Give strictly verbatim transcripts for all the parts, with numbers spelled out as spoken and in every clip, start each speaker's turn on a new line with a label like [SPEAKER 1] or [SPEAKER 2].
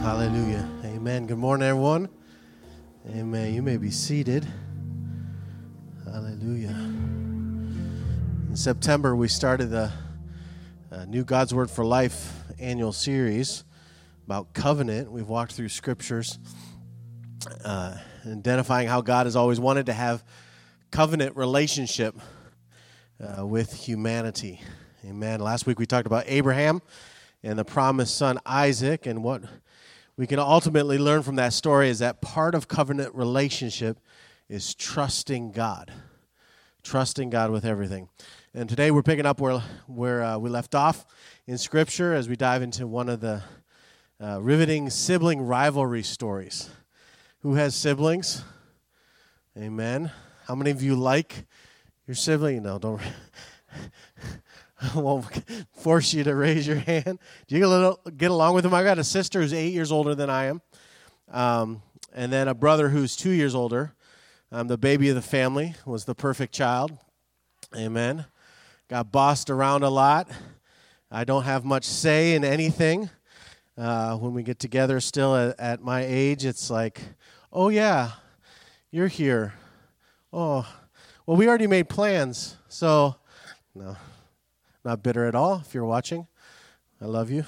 [SPEAKER 1] Hallelujah. Amen. Good morning, everyone. Amen. You may be seated. Hallelujah. In September, we started the uh, new God's Word for Life annual series about covenant. We've walked through scriptures uh, identifying how God has always wanted to have covenant relationship uh, with humanity. Amen. Last week we talked about Abraham and the promised son Isaac, and what we can ultimately learn from that story is that part of covenant relationship is trusting God. Trusting God with everything. And today we're picking up where where uh, we left off in Scripture as we dive into one of the uh, riveting sibling rivalry stories. Who has siblings? Amen. How many of you like your sibling? No, don't. I won't force you to raise your hand. Do you get, a little, get along with them? I got a sister who's eight years older than I am, um, and then a brother who's two years older. I'm the baby of the family, was the perfect child. Amen. Got bossed around a lot. I don't have much say in anything. Uh, when we get together still at, at my age, it's like, oh, yeah, you're here. Oh, well, we already made plans, so no. Not bitter at all, if you're watching. I love you.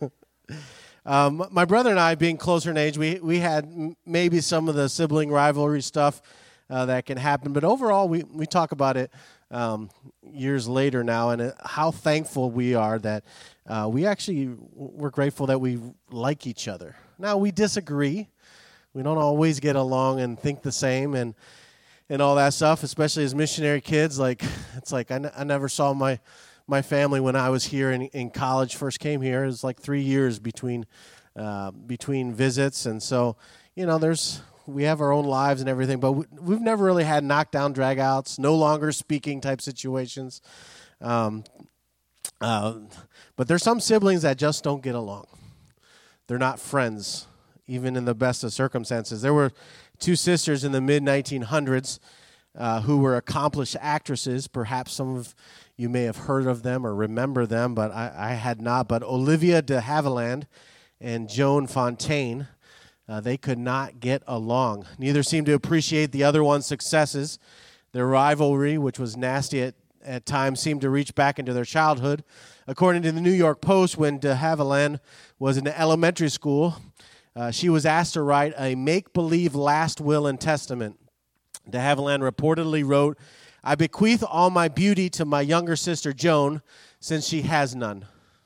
[SPEAKER 1] um, my brother and I, being closer in age, we, we had m- maybe some of the sibling rivalry stuff uh, that can happen. But overall, we, we talk about it um, years later now, and it, how thankful we are that uh, we actually, we're grateful that we like each other. Now, we disagree. We don't always get along and think the same and and all that stuff, especially as missionary kids. Like, it's like I, n- I never saw my... My family, when I was here in, in college, first came here, it was like three years between uh, between visits. And so, you know, there's we have our own lives and everything, but we, we've never really had knockdown, drag-outs, no longer speaking type situations. Um, uh, but there's some siblings that just don't get along. They're not friends, even in the best of circumstances. There were two sisters in the mid nineteen hundreds uh, who were accomplished actresses. Perhaps some of you may have heard of them or remember them, but I, I had not. But Olivia de Havilland and Joan Fontaine, uh, they could not get along. Neither seemed to appreciate the other one's successes. Their rivalry, which was nasty at, at times, seemed to reach back into their childhood. According to the New York Post, when de Havilland was in elementary school, uh, she was asked to write a make-believe last will and testament. De Havilland reportedly wrote, "I bequeath all my beauty to my younger sister, Joan, since she has none."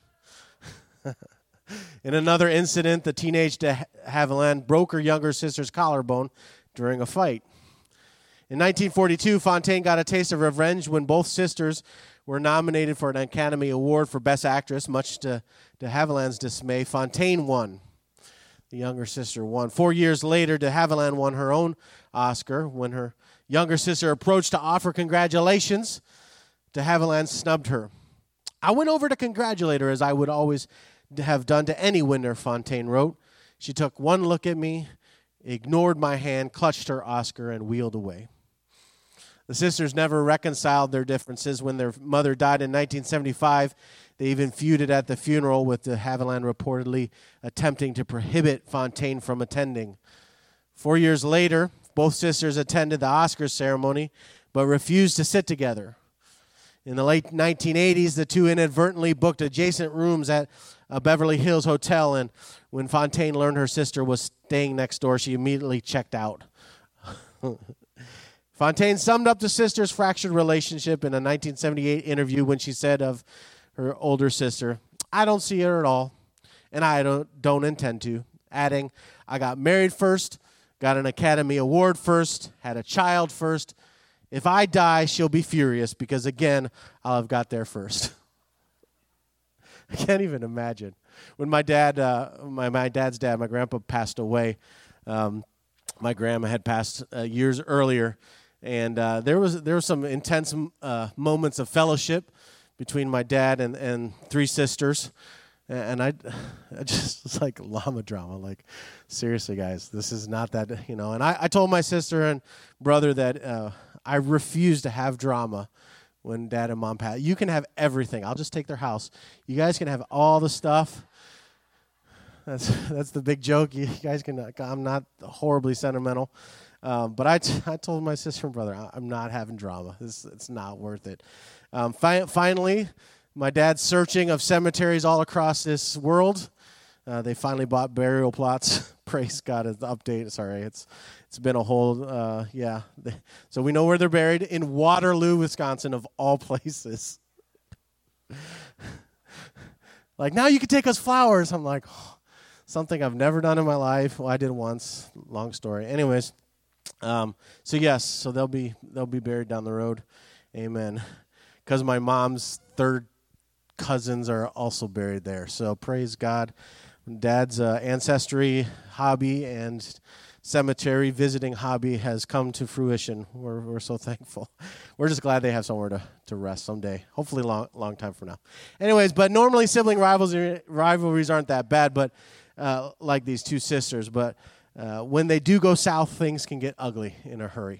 [SPEAKER 1] In another incident, the teenage de Havilland broke her younger sister's collarbone during a fight. In nineteen forty-two, Fontaine got a taste of revenge when both sisters were nominated for an Academy Award for Best Actress. Much to de Havilland's dismay, Fontaine won. The younger sister won. Four years later, de Havilland won her own Oscar. When her younger sister approached to offer congratulations, de Havilland snubbed her. "I went over to congratulate her as I would always have done to any winner," Fontaine wrote. "She took one look at me, ignored my hand, clutched her Oscar, and wheeled away." The sisters never reconciled their differences. When their mother died in nineteen seventy-five, they even feuded at the funeral, with de Havilland reportedly attempting to prohibit Fontaine from attending. Four years later, both sisters attended the Oscars ceremony, but refused to sit together. In the late nineteen eighties, the two inadvertently booked adjacent rooms at a Beverly Hills hotel, and when Fontaine learned her sister was staying next door, she immediately checked out. Fontaine summed up the sisters' fractured relationship in a nineteen seventy-eight interview when she said of her older sister, "I don't see her at all, and I don't, don't intend to," adding, "I got married first, got an Academy Award first, had a child first. If I die, she'll be furious because, again, I'll have got there first." I can't even imagine. When my dad, uh, my, my dad's dad, my grandpa passed away, um, my grandma had passed uh, years earlier, and uh, there was there were some intense uh, moments of fellowship between my dad and, and three sisters. And I, I just was like llama drama. Like, seriously, guys, this is not that, you know. And I, I told my sister and brother that uh, I refuse to have drama when dad and mom pass. You can have everything. I'll just take their house. You guys can have all the stuff. That's that's the big joke. You guys can. I'm not horribly sentimental, um, but I, t- I told my sister and brother I'm not having drama. It's it's not worth it. Um, fi- finally, my dad's searching of cemeteries all across this world. Uh, they finally bought burial plots. Praise God! It's the update. Sorry, it's it's been a whole uh, yeah. So we know where they're buried in Waterloo, Wisconsin, of all places. Like, now you can take us flowers. I'm like, oh, something I've never done in my life. Well, I did once. Long story. Anyways, um, so yes, so they'll be they'll be buried down the road. Amen. Because my mom's third cousins are also buried there. So praise God. Dad's uh, ancestry hobby and cemetery visiting hobby has come to fruition. We're we're so thankful. We're just glad they have somewhere to, to rest someday. Hopefully long long time from now. Anyways, but normally sibling rivalries rivalries aren't that bad, but uh, like these two sisters. But uh, when they do go south, things can get ugly in a hurry.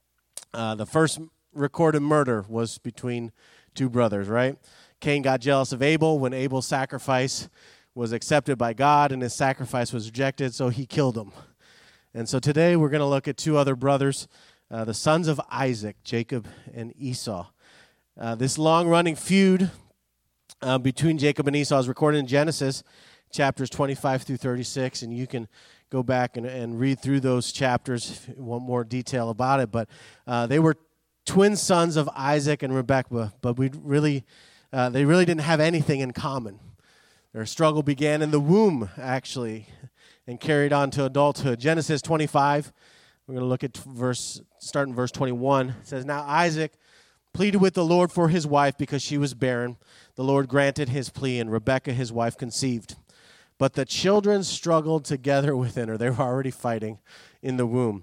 [SPEAKER 1] Uh, the first recorded murder was between two brothers, right? Cain got jealous of Abel when Abel's sacrifice was accepted by God and his sacrifice was rejected, so he killed him. And so today we're going to look at two other brothers, uh, the sons of Isaac, Jacob and Esau. Uh, this long-running feud uh, between Jacob and Esau is recorded in Genesis chapters twenty-five through thirty-six, and you can go back and, and read through those chapters if you want more detail about it. But uh, they were twin sons of Isaac and Rebekah, but we really, uh, they really didn't have anything in common. Their struggle began in the womb, actually, and carried on to adulthood. Genesis twenty-five, we're going to look at verse, starting verse twenty-one. It says, "Now Isaac pleaded with the Lord for his wife because she was barren. The Lord granted his plea, and Rebekah, his wife, conceived. But the children struggled together within her." They were already fighting in the womb.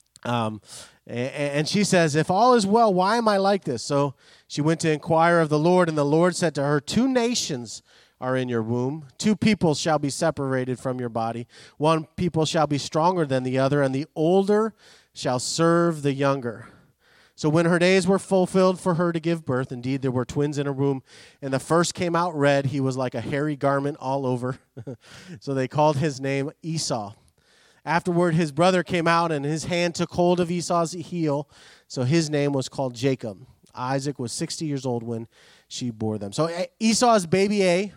[SPEAKER 1] Um, and, and she says, "If all is well, why am I like this?" So she went to inquire of the Lord, and the Lord said to her, "Two nations are in your womb. Two peoples shall be separated from your body. One people shall be stronger than the other, and the older shall serve the younger." So when her days were fulfilled for her to give birth, indeed there were twins in her womb, and the first came out red. He was like a hairy garment all over. So they called his name Esau. Afterward his brother came out, and his hand took hold of Esau's heel. So his name was called Jacob. Isaac was sixty years old when she bore them. So Esau is baby A,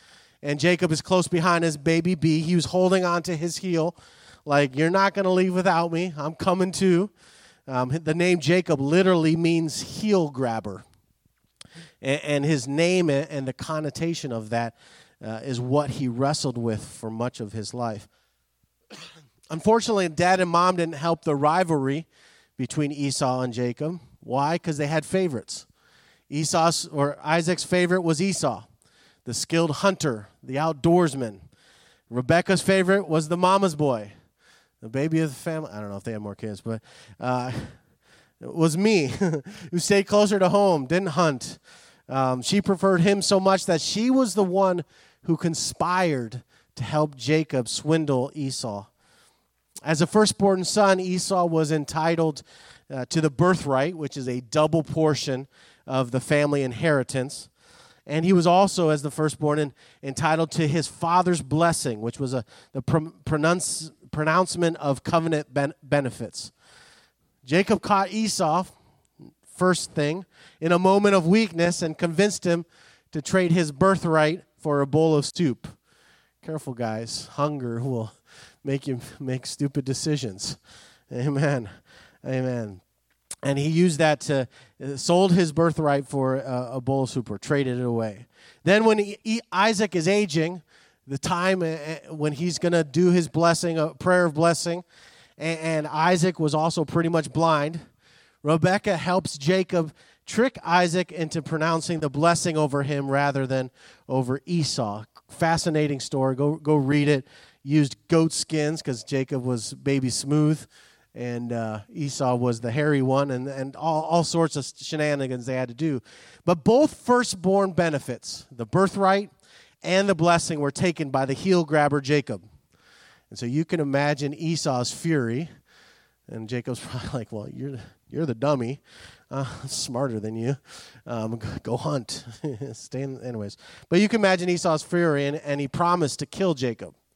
[SPEAKER 1] and Jacob is close behind as baby B. He was holding on to his heel like, "You're not going to leave without me. I'm coming too." Um, the name Jacob literally means heel grabber. And, and his name and the connotation of that uh, is what he wrestled with for much of his life. Unfortunately, Dad and Mom didn't help the rivalry between Esau and Jacob. Why? Because they had favorites. Esau's or Isaac's favorite was Esau, the skilled hunter, the outdoorsman. Rebekah's favorite was the mama's boy, the baby of the family. I don't know if they had more kids, but uh, it was me, who stayed closer to home, didn't hunt. Um, she preferred him so much that she was the one who conspired to help Jacob swindle Esau. As a firstborn son, Esau was entitled uh, to the birthright, which is a double portion of the family inheritance. And he was also, as the firstborn, in, entitled to his father's blessing, which was a the pr- pronounce, pronouncement of covenant ben- benefits. Jacob caught Esau, first thing, in a moment of weakness and convinced him to trade his birthright for a bowl of soup. Careful, guys. Hunger will make you make stupid decisions. Amen. Amen. And he used that to, uh, sold his birthright for uh, a bowl of soup or traded it away. Then when he, he, Isaac is aging, the time uh, when he's going to do his blessing, a prayer of blessing, and, and Isaac was also pretty much blind, Rebekah helps Jacob trick Isaac into pronouncing the blessing over him rather than over Esau. Fascinating story. Go, go read it. Used goat skins because Jacob was baby smooth, and uh, Esau was the hairy one, and, and all, all sorts of shenanigans they had to do. But both firstborn benefits, the birthright and the blessing, were taken by the heel grabber Jacob. And so you can imagine Esau's fury, and Jacob's probably like, "Well, you're you're the dummy, uh, smarter than you. Um, go hunt." Stay in, anyways. But you can imagine Esau's fury, and, and he promised to kill Jacob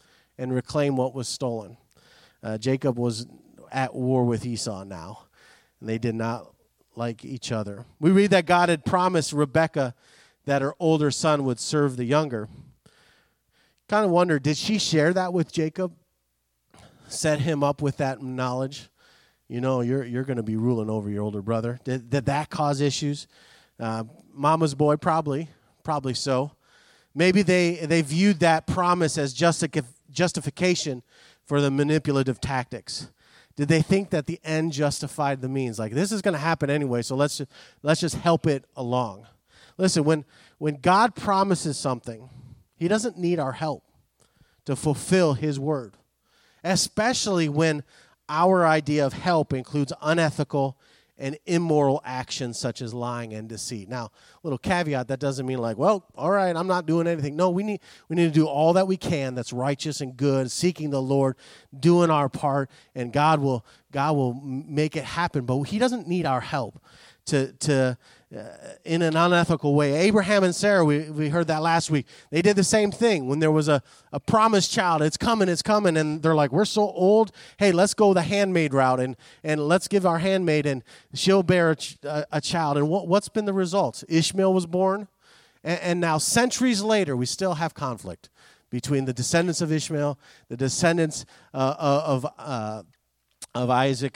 [SPEAKER 1] and reclaim what was stolen. Uh, Jacob was at war with Esau now, and they did not like each other. We read that God had promised Rebekah that her older son would serve the younger. Kind of wonder, did she share that with Jacob? Set him up with that knowledge? You know, you're you're going to be ruling over your older brother. Did, did that cause issues? Uh, mama's boy, probably. Probably so. Maybe they, they viewed that promise as justic- justification for the manipulative tactics. Did they think that the end justified the means? Like, this is going to happen anyway, so let's just, let's just help it along. Listen, when, when God promises something, he doesn't need our help to fulfill his word, especially when our idea of help includes unethical and immoral actions such as lying and deceit. Now, little caveat, that doesn't mean like, well, all right, I'm not doing anything. No, we need we need to do all that we can that's righteous and good, seeking the Lord, doing our part, and God will God will make it happen. But he doesn't need our help to to uh, in an unethical way. Abraham and Sarah, we, we heard that last week. They did the same thing when there was a, a promised child. It's coming, it's coming. And they're like, we're so old. Hey, let's go the handmaid route and, and let's give our handmaid and she'll bear a, ch- a, a child. And what, what's been the results? Ishmael was born. And, and now centuries later, we still have conflict between the descendants of Ishmael, the descendants uh, of, uh, of Isaac,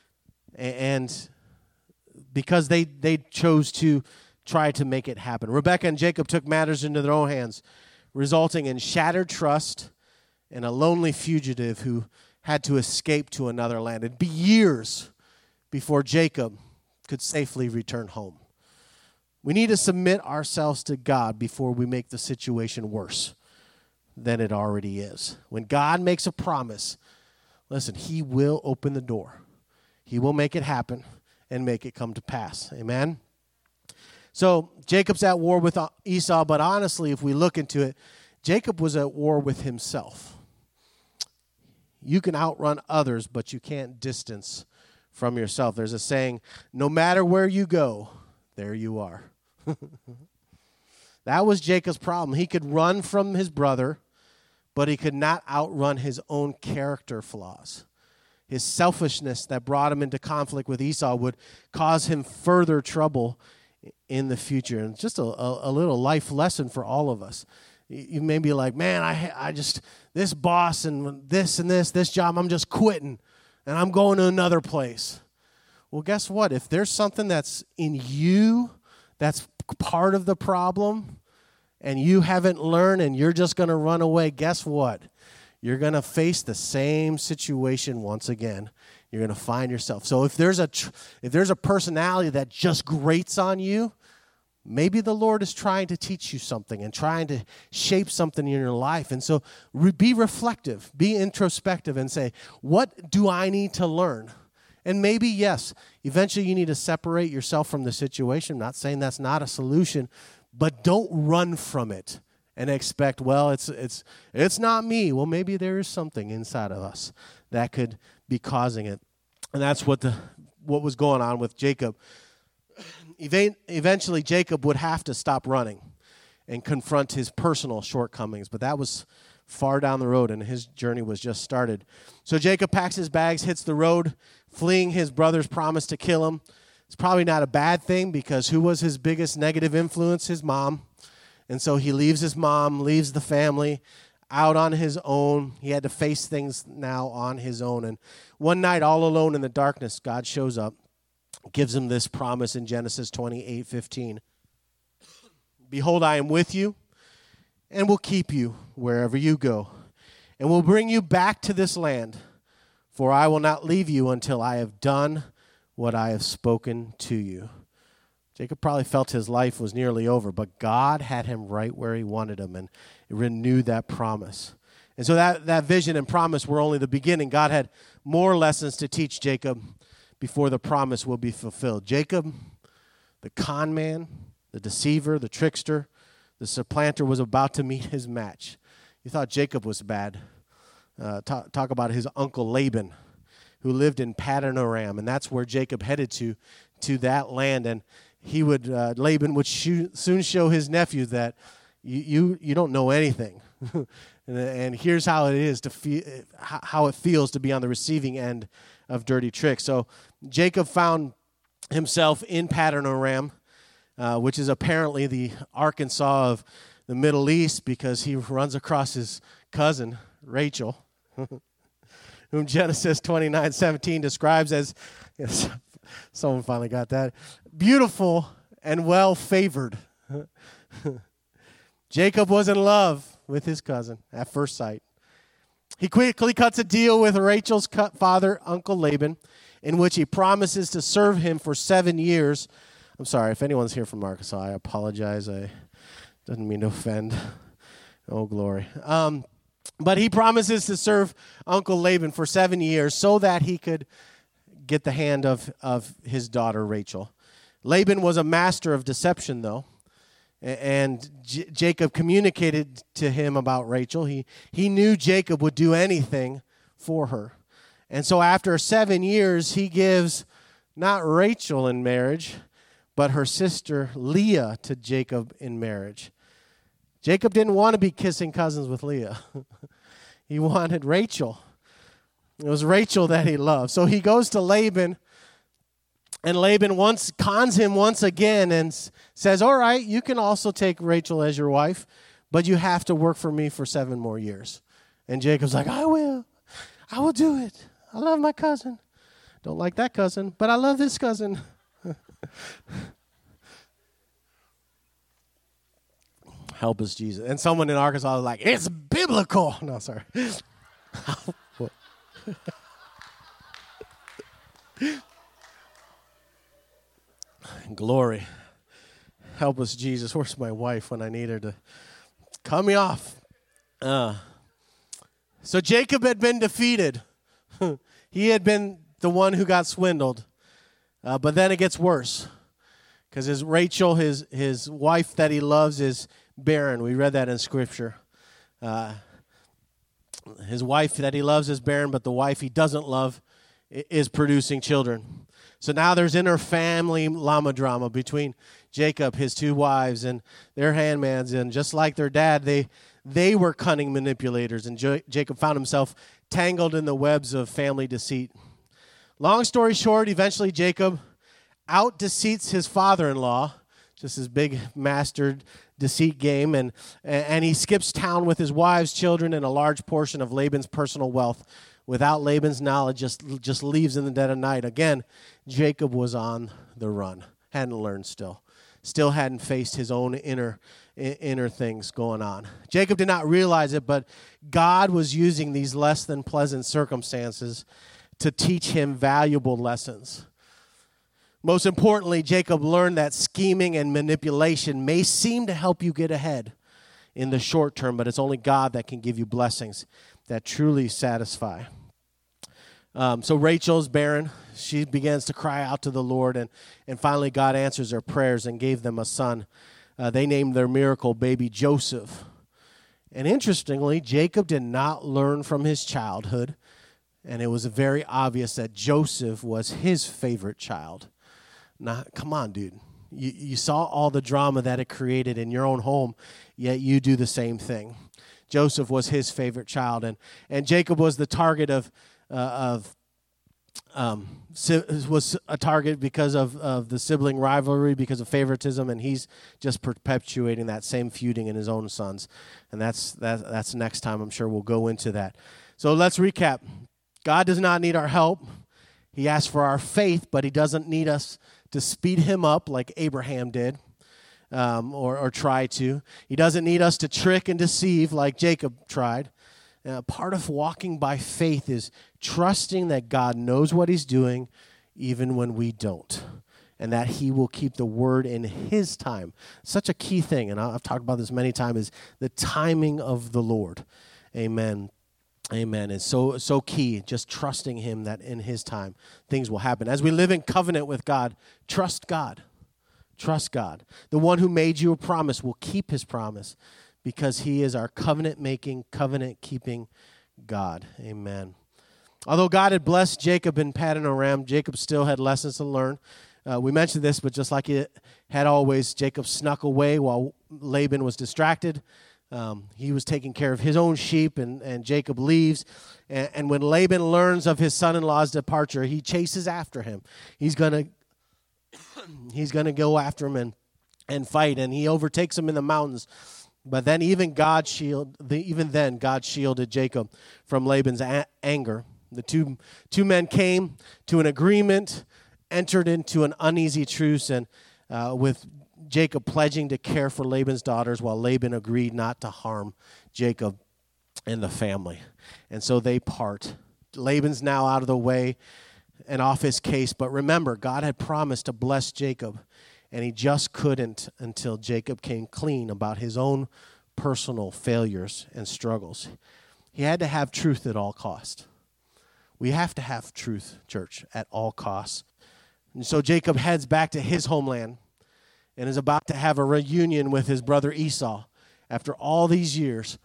[SPEAKER 1] and because they, they chose to try to make it happen. Rebekah and Jacob took matters into their own hands, resulting in shattered trust and a lonely fugitive who had to escape to another land. It'd be years before Jacob could safely return home. We need to submit ourselves to God before we make the situation worse than it already is. When God makes a promise, listen, he will open the door. He will make it happen and make it come to pass. Amen? So Jacob's at war with Esau, but honestly, if we look into it, Jacob was at war with himself. You can outrun others, but you can't distance from yourself. There's a saying, no matter where you go, there you are. That was Jacob's problem. He could run from his brother, but he could not outrun his own character flaws. His selfishness that brought him into conflict with Esau would cause him further trouble in the future. And just a, a, a little life lesson for all of us. You may be like, man, I I just, this boss and this and this, this job, I'm just quitting, and I'm going to another place. Well, guess what? If there's something that's in you that's part of the problem, and you haven't learned and you're just going to run away, guess what? You're going to face the same situation once again. You're going to find yourself. So if there's a tr- if there's a personality that just grates on you, maybe the Lord is trying to teach you something and trying to shape something in your life. And so re- be reflective, be introspective, and say, what do I need to learn? And maybe, yes, eventually you need to separate yourself from the situation. I'm not saying that's not a solution, but don't run from it and expect, well, it's it's it's not me. Well, maybe there is something inside of us that could be causing it. And that's what the what was going on with Jacob. Eventually, Jacob would have to stop running and confront his personal shortcomings, but that was far down the road, and his journey was just started. So Jacob packs his bags, hits the road, fleeing his brother's promise to kill him. It's probably not a bad thing, because who was his biggest negative influence? His mom. And so he leaves his mom, leaves the family out on his own. He had to face things now on his own. And one night, all alone in the darkness, God shows up, gives him this promise in Genesis twenty-eight fifteen. Behold, I am with you, and will keep you wherever you go, and will bring you back to this land, for I will not leave you until I have done what I have spoken to you. Jacob probably felt his life was nearly over, but God had him right where he wanted him and renewed that promise. And so that, that vision and promise were only the beginning. God had more lessons to teach Jacob before the promise will be fulfilled. Jacob, the con man, the deceiver, the trickster, the supplanter, was about to meet his match. You thought Jacob was bad. Uh, talk, talk about his uncle Laban, who lived in Paddan Aram, and that's where Jacob headed to, to that land. And he would, uh, Laban would shoo, soon show his nephew that you, you, you don't know anything. And, and here's how it is to feel, how it feels to be on the receiving end of dirty tricks. So Jacob found himself in Paddan-aram, uh, which is apparently the Arkansas of the Middle East, because he runs across his cousin, Rachel, whom Genesis twenty-nine seventeen describes as, yes, someone finally got that, beautiful and well-favored. Jacob was in love with his cousin at first sight. He quickly cuts a deal with Rachel's father, Uncle Laban, in which he promises to serve him for seven years. I'm sorry, if anyone's here from Arkansas, I apologize. I didn't mean to offend. Oh, glory. Um, but he promises to serve Uncle Laban for seven years so that he could get the hand of, of his daughter, Rachel. Laban was a master of deception, though. And J- Jacob communicated to him about Rachel. He, he knew Jacob would do anything for her. And so after seven years, he gives not Rachel in marriage, but her sister Leah to Jacob in marriage. Jacob didn't want to be kissing cousins with Leah. He wanted Rachel. It was Rachel that he loved. So he goes to Laban, and Laban once cons him once again and s- says, all right, you can also take Rachel as your wife, but you have to work for me for seven more years. And Jacob's like, I will. I will do it. I love my cousin. Don't like that cousin, but I love this cousin. Help us, Jesus. And someone in Arkansas was like, it's biblical. No, sorry. Glory. Help us, Jesus. Where's my wife when I need her to cut me off? Uh, so Jacob had been defeated. He had been the one who got swindled. Uh, but then it gets worse. Because his Rachel, his, his wife that he loves, is barren. We read that in Scripture. Uh, his wife that he loves is barren, but the wife he doesn't love is producing children. So now there's inter-family llama drama between Jacob, his two wives, and their handmaids. And just like their dad, they they were cunning manipulators. And J- Jacob found himself tangled in the webs of family deceit. Long story short, eventually Jacob out-deceits his father-in-law, just his big mastered deceit game, and, and he skips town with his wives, children, and a large portion of Laban's personal wealth. Without Laban's knowledge, just, just leaves in the dead of night. Again, Jacob was on the run, hadn't learned still. Still hadn't faced his own inner inner things going on. Jacob did not realize it, but God was using these less than pleasant circumstances to teach him valuable lessons. Most importantly, Jacob learned that scheming and manipulation may seem to help you get ahead in the short term, but it's only God that can give you blessings that truly satisfy. Um, so Rachel's barren. She begins to cry out to the Lord, and, and finally God answers her prayers and gave them a son. Uh, they named their miracle baby Joseph. And interestingly, Jacob did not learn from his childhood, and it was very obvious that Joseph was his favorite child. Now, come on, dude. You, you saw all the drama that it created in your own home, yet you do the same thing. Joseph was his favorite child, and, and Jacob was the target of uh, of um, was a target because of, of the sibling rivalry, because of favoritism, and he's just perpetuating that same feuding in his own sons. And that's that, that's next time. I'm sure we'll go into that. So let's recap. God does not need our help. He asks for our faith, but he doesn't need us to speed him up like Abraham did. Um, or, or try to. He doesn't need us to trick and deceive like Jacob tried. Uh, part of walking by faith is trusting that God knows what he's doing even when we don't, and that he will keep the word in his time. Such a key thing, and I've talked about this many times, is the timing of the Lord. Amen. Amen. It's so, so key, just trusting him that in his time things will happen. As we live in covenant with God, trust God. Trust God. The one who made you a promise will keep his promise because he is our covenant-making, covenant-keeping God. Amen. Although God had blessed Jacob in Paddan-aram, Jacob still had lessons to learn. Uh, we mentioned this, but just like it had always, Jacob snuck away while Laban was distracted. Um, he was taking care of his own sheep, and, and Jacob leaves. And, and when Laban learns of his son-in-law's departure, he chases after him. He's gonna he's gonna go after him and and fight, and he overtakes him in the mountains. But then even God shield the, even then God shielded Jacob from Laban's a- anger. The two two men came to an agreement, entered into an uneasy truce, and uh, with Jacob pledging to care for Laban's daughters, while Laban agreed not to harm Jacob and the family. And so they part. Laban's now out of the way and off his case. But remember, God had promised to bless Jacob, and he just couldn't until Jacob came clean about his own personal failures and struggles. He had to have truth at all costs. We have to have truth, church, at all costs. And so Jacob heads back to his homeland and is about to have a reunion with his brother Esau after all these years.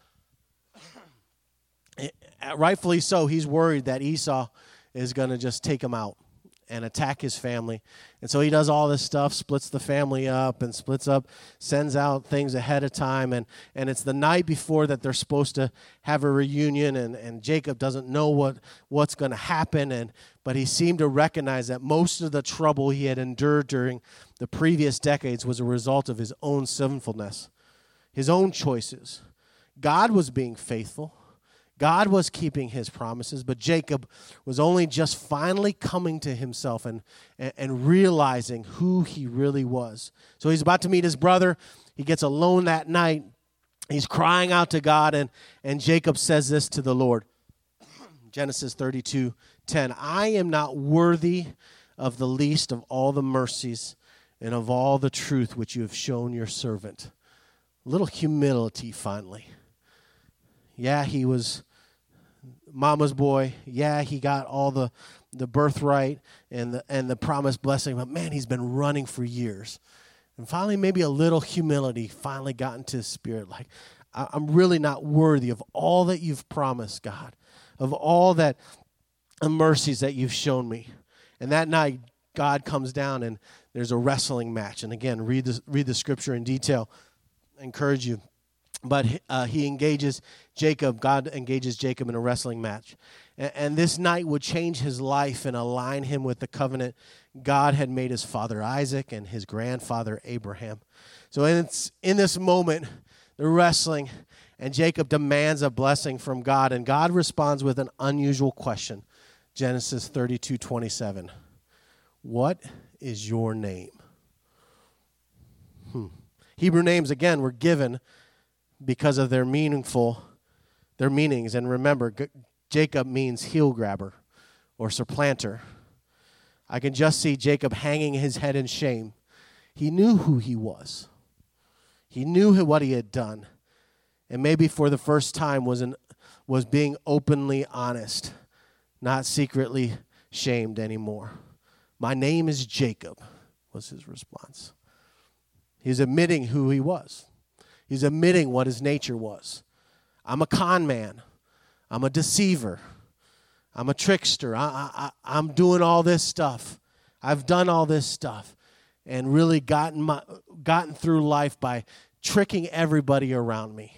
[SPEAKER 1] Rightfully so, he's worried that Esau is going to just take him out and attack his family. And so he does all this stuff, splits the family up and splits up, sends out things ahead of time. And, and it's the night before that they're supposed to have a reunion, and, and Jacob doesn't know what, what's going to happen. And but he seemed to recognize that most of the trouble he had endured during the previous decades was a result of his own sinfulness, his own choices. God was being faithful. God was keeping his promises, but Jacob was only just finally coming to himself and, and, and realizing who he really was. So he's about to meet his brother. He gets alone that night. He's crying out to God, and, and Jacob says this to the Lord. Genesis thirty-two ten, I am not worthy of the least of all the mercies and of all the truth which you have shown your servant. A little humility finally. Yeah, he was mama's boy. Yeah, he got all the, the birthright and the and the promised blessing, but man, he's been running for years. And finally, maybe a little humility finally got into his spirit. Like, I'm really not worthy of all that you've promised, God, of all that the mercies that you've shown me. And that night, God comes down and there's a wrestling match. And again, read the, read the scripture in detail. I encourage you. But uh, he engages Jacob, God engages Jacob in a wrestling match. And, and this night would change his life and align him with the covenant God had made his father Isaac and his grandfather Abraham. So it's in this moment, they're wrestling, and Jacob demands a blessing from God. And God responds with an unusual question. Genesis thirty-two twenty-seven. What is your name? Hmm. Hebrew names, again, were given because of their meaningful, their meanings. And remember, G- Jacob means heel grabber or supplanter. I can just see Jacob hanging his head in shame. He knew who he was. He knew what he had done. And maybe for the first time was an, was being openly honest, not secretly shamed anymore. My name is Jacob, was his response. He's admitting who he was. He's admitting what his nature was. I'm a con man. I'm a deceiver. I'm a trickster. I, I, I'm doing all this stuff. I've done all this stuff and really gotten my, gotten through life by tricking everybody around me.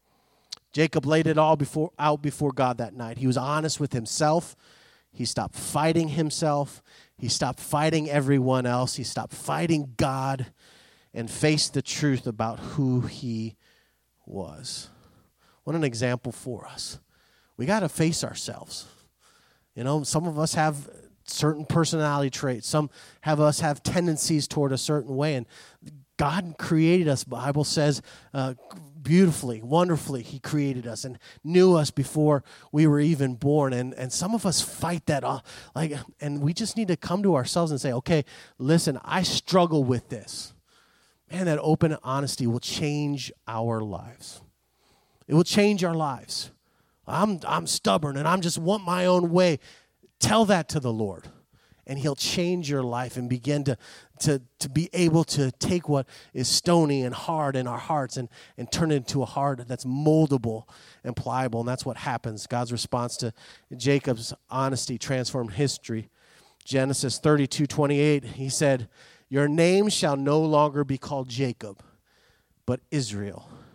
[SPEAKER 1] Jacob laid it all before, out before God that night. He was honest with himself. He stopped fighting himself. He stopped fighting everyone else. He stopped fighting God and faced the truth about who he was. What an example for us. We got to face ourselves. You know, some of us have certain personality traits. Some have us have tendencies toward a certain way. And God created us, the Bible says, uh, beautifully, wonderfully. He created us and knew us before we were even born. And, and some of us fight that off. Like, and we just need to come to ourselves and say, okay, listen, I struggle with this. Man, that open honesty will change our lives. It will change our lives. I'm I'm stubborn and I'm just want my own way. Tell that to the Lord, and he'll change your life and begin to, to, to be able to take what is stony and hard in our hearts and, and turn it into a heart that's moldable and pliable. And that's what happens. God's response to Jacob's honesty transformed history. Genesis thirty-two twenty-eight, he said, your name shall no longer be called Jacob, but Israel.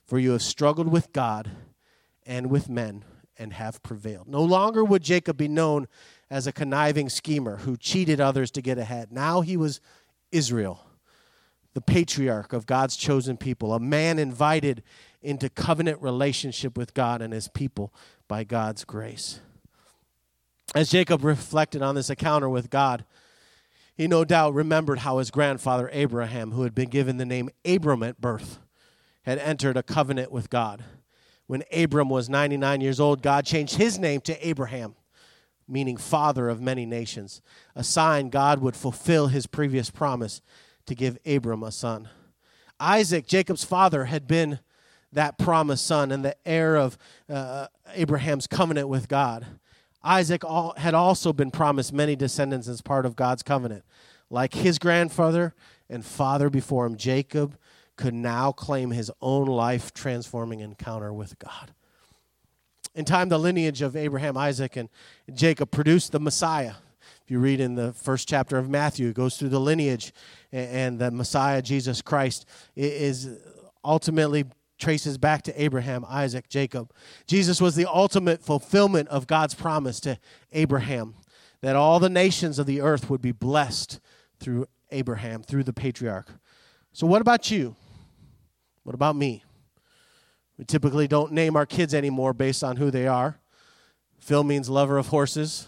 [SPEAKER 1] for you have struggled with God and with men and have prevailed. No longer would Jacob be known as a conniving schemer who cheated others to get ahead. Now he was Israel, the patriarch of God's chosen people, a man invited into covenant relationship with God and his people by God's grace. As Jacob reflected on this encounter with God, he no doubt remembered how his grandfather Abraham, who had been given the name Abram at birth, had entered a covenant with God. When Abram was ninety-nine years old, God changed his name to Abraham, meaning father of many nations, a sign God would fulfill his previous promise to give Abram a son. Isaac, Jacob's father, had been that promised son and the heir of uh, Abraham's covenant with God. Isaac all, had also been promised many descendants as part of God's covenant. Like his grandfather and father before him, Jacob could now claim his own life-transforming encounter with God. In time, the lineage of Abraham, Isaac, and Jacob produced the Messiah. If you read in the first chapter of Matthew, it goes through the lineage, and the Messiah, Jesus Christ, is ultimately traces back to Abraham, Isaac, Jacob. Jesus was the ultimate fulfillment of God's promise to Abraham, that all the nations of the earth would be blessed through Abraham, through the patriarch. So what about you? What about me? We typically don't name our kids anymore based on who they are. Phil means lover of horses.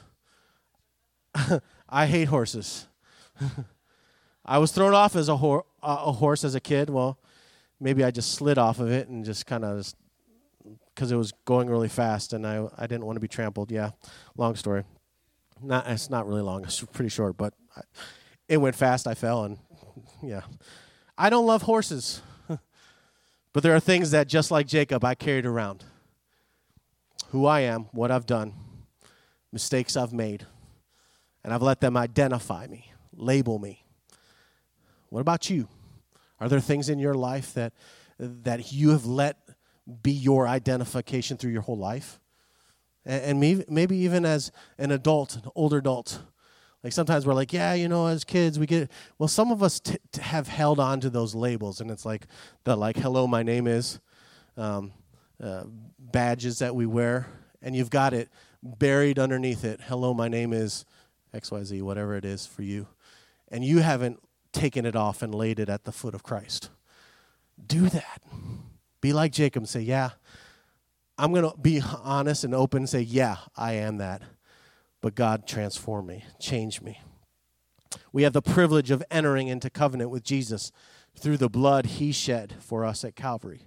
[SPEAKER 1] I hate horses. I was thrown off as a, hor- uh, a horse as a kid. Well, maybe I just slid off of it and just kind of, because it was going really fast and I, I didn't want to be trampled. Yeah, long story. Not It's not really long. It's pretty short, but I, it went fast. I fell and, yeah. I don't love horses. But there are things that, just like Jacob, I carried around. Who I am, what I've done, mistakes I've made, and I've let them identify me, label me. What about you? Are there things in your life that that you have let be your identification through your whole life? And, and maybe, maybe even as an adult, an older adult, like sometimes we're like, yeah, you know, as kids we get, well, some of us t- t- have held on to those labels, and it's like the like, hello, my name is, um, uh, badges that we wear, and you've got it buried underneath it. Hello, my name is X Y Z, whatever it is for you. And you haven't taken it off and laid it at the foot of Christ. Do that. Be like Jacob and say, yeah, I'm going to be honest and open and say, yeah, I am that. But God transformed me, changed me. We have the privilege of entering into covenant with Jesus through the blood he shed for us at Calvary.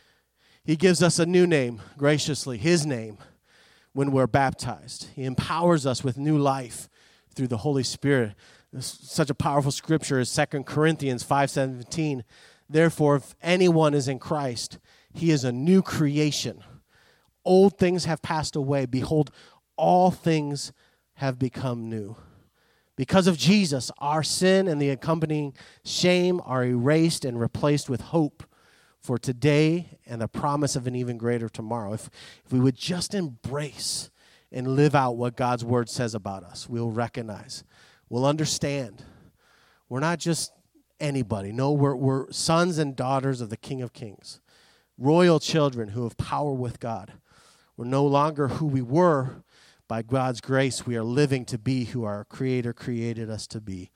[SPEAKER 1] He gives us a new name, graciously, his name, when we're baptized. He empowers us with new life through the Holy Spirit. Such a powerful scripture is Second Corinthians five seventeen. Therefore, if anyone is in Christ, he is a new creation. Old things have passed away. Behold, all things have become new. Because of Jesus, our sin and the accompanying shame are erased and replaced with hope for today and the promise of an even greater tomorrow. If, if we would just embrace and live out what God's word says about us, we'll recognize, we'll understand. We're not just anybody. No, we're, we're sons and daughters of the King of Kings, royal children who have power with God. We're no longer who we were. By God's grace, we are living to be who our Creator created us to be.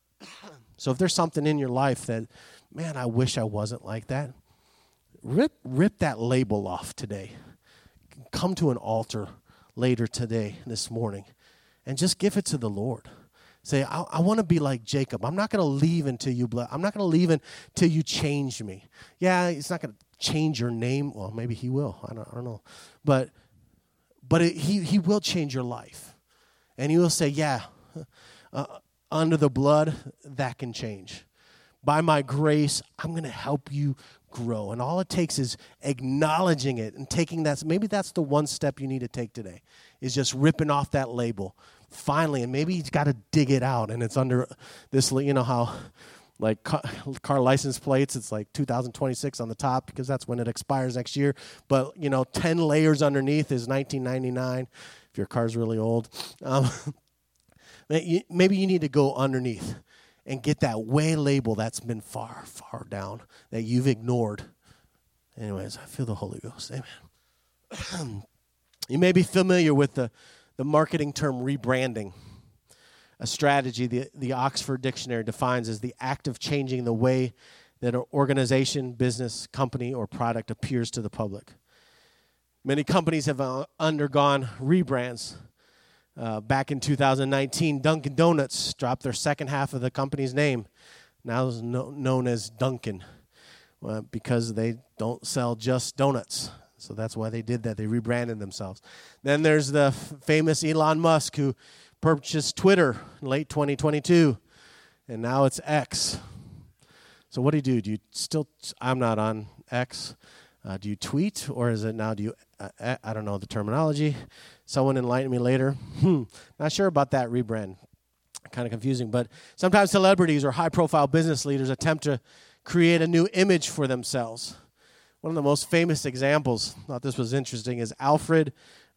[SPEAKER 1] So if there's something in your life that, man, I wish I wasn't like that, rip rip that label off today. Come to an altar later today, this morning, and just give it to the Lord. Say, I, I want to be like Jacob. I'm not going to leave until you bless. I'm not going to leave until you change me. Yeah, it's not going to change your name. Well, maybe he will. I don't, I don't know. But But it, he, he will change your life. And he will say, yeah, uh, under the blood, that can change. By my grace, I'm going to help you grow. And all it takes is acknowledging it and taking that. Maybe that's the one step you need to take today, is just ripping off that label. Finally, and maybe you've got to dig it out. And it's under this, you know how, like car, car license plates, it's like two thousand twenty-six on the top because that's when it expires next year. But, you know, ten layers underneath is nineteen ninety-nine if your car's really old. Um, maybe you need to go underneath and get that way label that's been far, far down that you've ignored. Anyways, I feel the Holy Ghost. Amen. You may be familiar with the, the marketing term rebranding, a strategy the, the Oxford Dictionary defines as the act of changing the way that an organization, business, company, or product appears to the public. Many companies have uh, undergone rebrands. Uh, back in two thousand nineteen, Dunkin' Donuts dropped their second half of the company's name, now is no, known as Dunkin', uh, because they don't sell just donuts. So that's why they did that. They rebranded themselves. Then there's the f- famous Elon Musk, who purchased Twitter in late twenty twenty-two, and now it's X. So what do you do? Do you still, I'm not on X. Uh, do you tweet, or is it now, do you, uh, I don't know the terminology. Someone enlighten me later. Hmm, not sure about that rebrand. Kind of confusing, but sometimes celebrities or high-profile business leaders attempt to create a new image for themselves. One of the most famous examples, thought this was interesting, is Alfred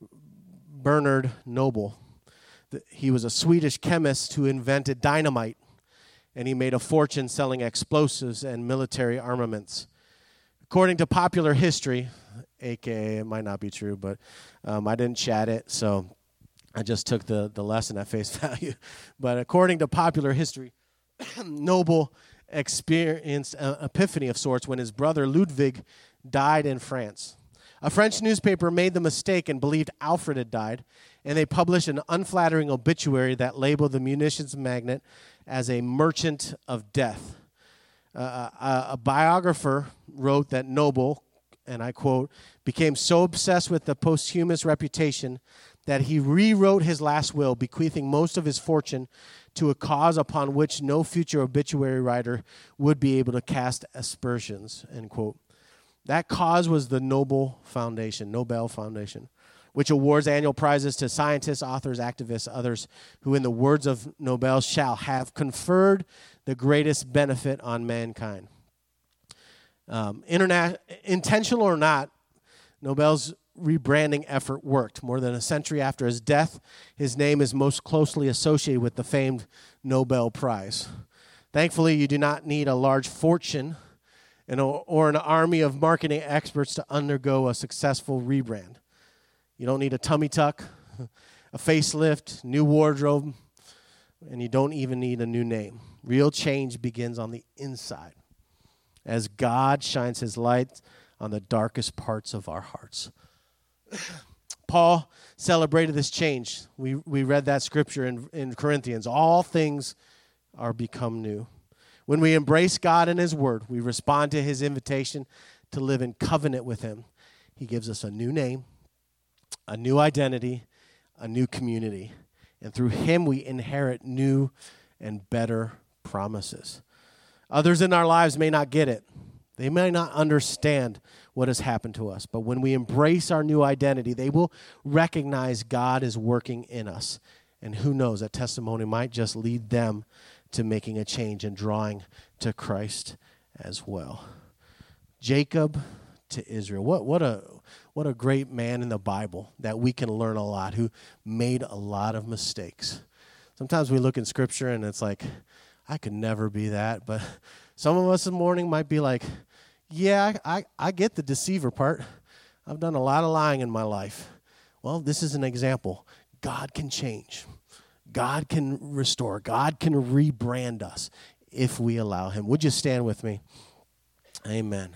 [SPEAKER 1] Bernard Nobel. He was a Swedish chemist who invented dynamite, and he made a fortune selling explosives and military armaments. According to popular history, a k a it might not be true, but um, I didn't chat it, so I just took the, the lesson at face value. But according to popular history, Nobel experienced an epiphany of sorts when his brother Ludwig died in France. A French newspaper made the mistake and believed Alfred had died, and they published an unflattering obituary that labeled the munitions magnate as a merchant of death. Uh, a, a biographer wrote that Nobel, and I quote, became so obsessed with the posthumous reputation that he rewrote his last will, bequeathing most of his fortune to a cause upon which no future obituary writer would be able to cast aspersions, end quote. That cause was the Nobel Foundation, Nobel Foundation, which awards annual prizes to scientists, authors, activists, others who, in the words of Nobel, shall have conferred the greatest benefit on mankind. Um, interna- intentional or not, Nobel's rebranding effort worked. More than a century after his death, his name is most closely associated with the famed Nobel Prize. Thankfully, you do not need a large fortune and or an army of marketing experts to undergo a successful rebrand. You don't need a tummy tuck, a facelift, new wardrobe, and you don't even need a new name. Real change begins on the inside as God shines his light on the darkest parts of our hearts. Paul celebrated this change. We we read that scripture in, in Corinthians. All things are become new. When we embrace God and his word, we respond to his invitation to live in covenant with him. He gives us a new name, a new identity, a new community. And through him, we inherit new and better promises. Others in our lives may not get it. They may not understand what has happened to us. But when we embrace our new identity, they will recognize God is working in us. And who knows, that testimony might just lead them to making a change and drawing to Christ as well. Jacob to Israel. What what a what a great man in the Bible that we can learn a lot, who made a lot of mistakes. Sometimes we look in Scripture and it's like, I could never be that. But some of us this morning might be like, yeah, I, I, I get the deceiver part. I've done a lot of lying in my life. Well, this is an example. God can change. God can restore. God can rebrand us if we allow him. Would you stand with me? Amen.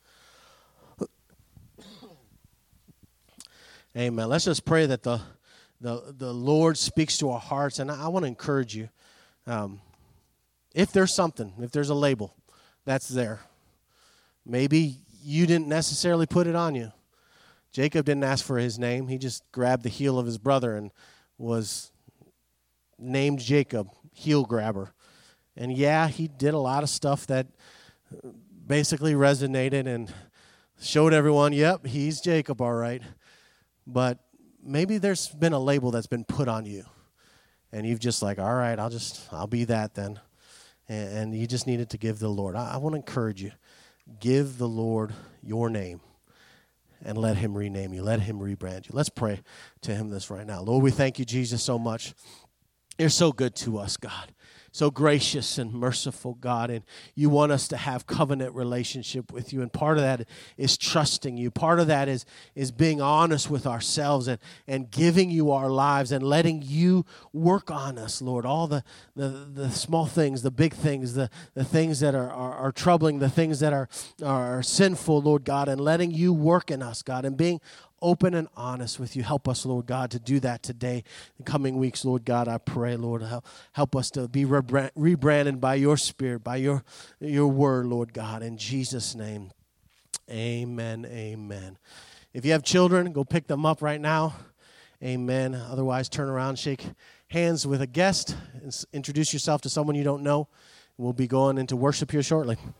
[SPEAKER 1] Amen. Let's just pray that the the, the Lord speaks to our hearts. And I, I want to encourage you. Um, if there's something, if there's a label that's there, maybe you didn't necessarily put it on you. Jacob didn't ask for his name. He just grabbed the heel of his brother and was named Jacob, heel grabber. And yeah, he did a lot of stuff that basically resonated and showed everyone, yep, he's Jacob, all right. But maybe there's been a label that's been put on you. And you've just like, all right, I'll just, I'll be that then. And, and you just needed to give the Lord. I, I want to encourage you. Give the Lord your name and let him rename you. Let him rebrand you. Let's pray to him this right now. Lord, we thank you, Jesus, so much. You're so good to us, God. so gracious and merciful, God, and you want us to have covenant relationship with you, and part of that is trusting you. Part of that is, is being honest with ourselves and, and giving you our lives and letting you work on us, Lord. All the, the, the small things, the big things, the, the things that are, are, are troubling, the things that are, are sinful, Lord God, and letting you work in us, God, and being open and honest with you. Help us, Lord God, to do that today. In the coming weeks, Lord God, I pray, Lord, help, help us to be rebrand, rebranded by your Spirit, by your, your word, Lord God. In Jesus' name, amen, amen. If you have children, go pick them up right now. Amen. Otherwise, turn around, shake hands with a guest, and introduce yourself to someone you don't know. We'll be going into worship here shortly.